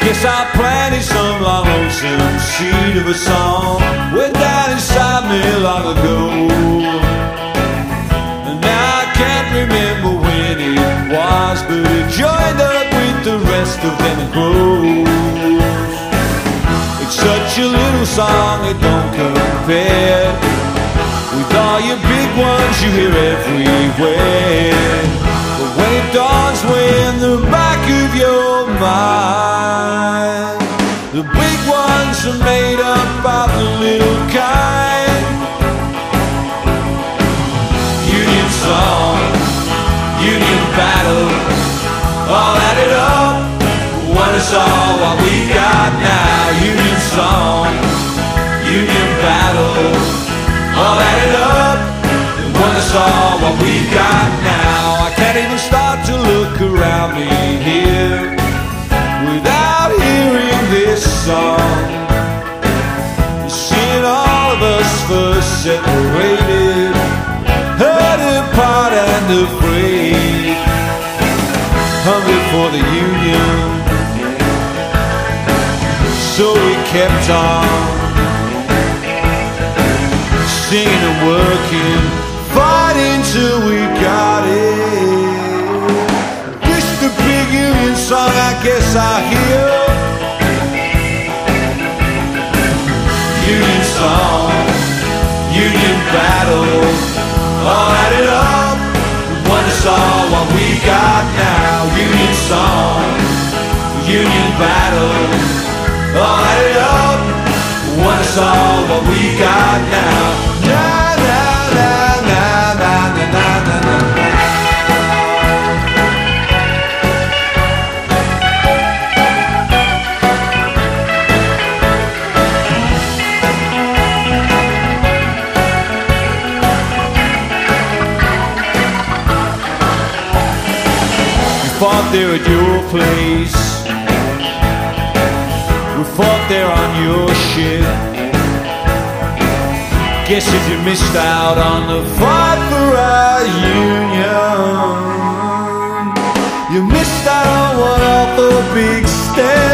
Guess I planted some long lonesome seed of a song way down inside me long ago. And now I can't remember when it was, but it joined up with the rest of them and grows. It's such a little song it don't compare with all your big ones you hear everywhere. But when it dawns way in the back of your mind, the big ones are made up of the little kind. Union song, union battle, all added up, what is all what we got now. Union song, union battle, all added up, what is all what we got now. I can't even start to look around me here without hearing this song. Seeing all of us first separated, hurt apart and afraid, hungry for the union. So we kept on singing and working, fighting till we got it. Wish the big union song I guess I hear. Union song, union battle, all added up, what is all what we got now. Union song, union battle, all added up, what is all what we got now. Na na na na na na na na na. We fought there at your place, we fought there on your ship. Guess if you missed out on the fight for our union, you missed out on one of the big steps.